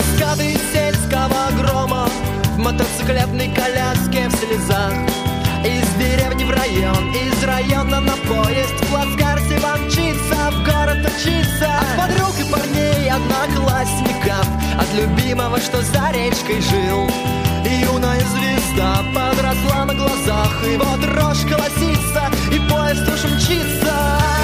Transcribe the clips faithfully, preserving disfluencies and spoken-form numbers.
Раскаты сельского грома в мотоциклетной коляске в слезах. Из деревни в район, из района на поезд, в плацкарте вам мчится, в город учиться. От подруг и парней, одноклассников, от любимого, что за речкой жил. Юная звезда подросла на глазах, и вот рожь колосится, и поезд уж мчится.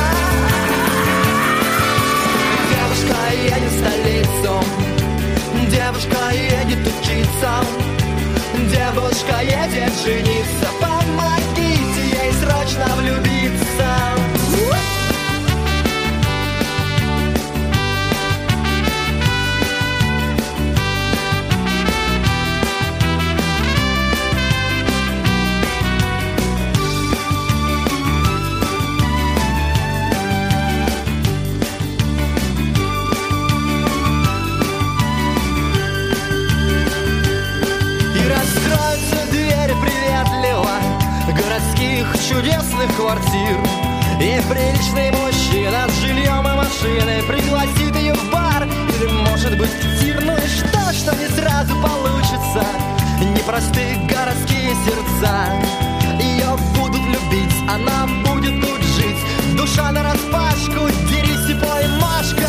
Девушка едет в столицу, девушка едет учиться, девушка едет жениться. Помогите ей срочно влюбиться. Чудесных квартир. И приличный мужчина с жильем и машиной пригласит ее в бар или, может быть, в тир. Ну и что, что не сразу получится? Непростые городские сердца. Ее будут любить, она будет тут жить. Душа нараспашку, дерись и пой, Машка.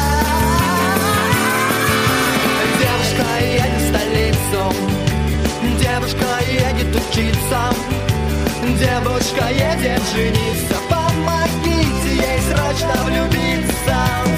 Девушка едет в столицу, девушка едет учиться, девушка едет жениться. Помогите ей срочно влюбиться.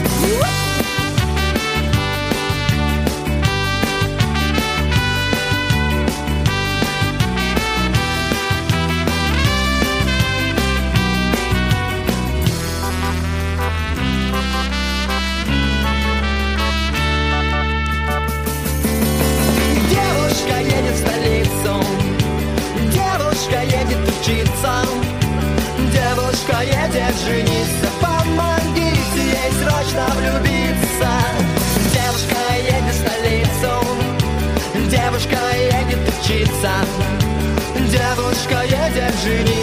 Девушка едет в столицу, девушка едет учиться, девушка едет жениться. Помогите ей срочно влюбиться. Девушка едет в столицу, девушка едет учиться, девушка едет жениться.